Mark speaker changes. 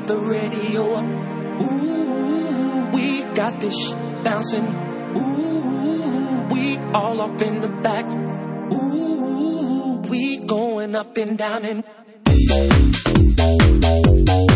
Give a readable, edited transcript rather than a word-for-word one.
Speaker 1: got the radio up. Ooh, we got this shit bouncing. Ooh, we all up in the back. Ooh, we going up and down and